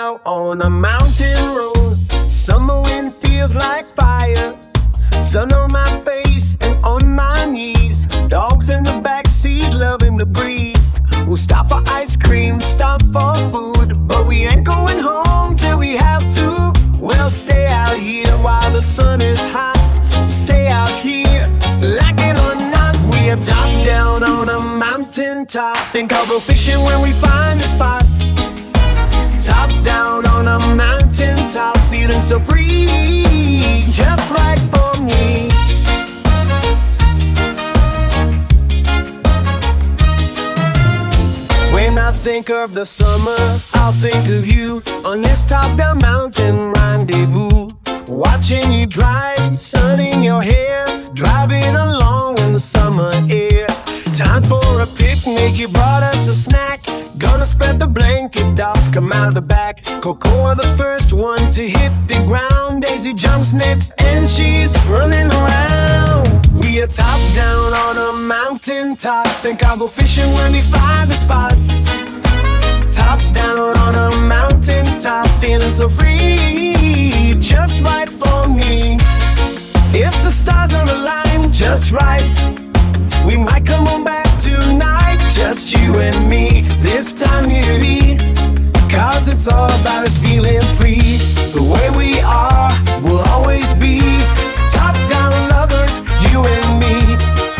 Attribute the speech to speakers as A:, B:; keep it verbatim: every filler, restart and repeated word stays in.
A: out on a mountain road. Summer wind feels like fire. Sun on my face and on my knees. Dogs in the backseat loving the breeze. We'll stop for ice cream, stop for food, but we ain't going home till we have to. We'll stay out here while the sun is hot. Stay out here, like it or not. We are top down on a mountain top. Think I'll go fishing when we find a spot. Top down on a mountain top, feeling so free, just right for me. When I think of the summer, I'll think of you on this top down mountain rendezvous. Watching you drive, sun in your hair, driving along in the summer air. Time for a picnic, you brought us a snack. Gonna spread the blanket, dogs come out of the back. Cocoa the first one to hit the ground. Daisy jumps next and she's running around. We are top down on a mountain top. Think I'll go fishing when we find the spot. Top down on a mountain top, feeling so free, just right for me. If the stars are aligned just right, we might come on back tonight, just you and me. This time you lead, cause it's all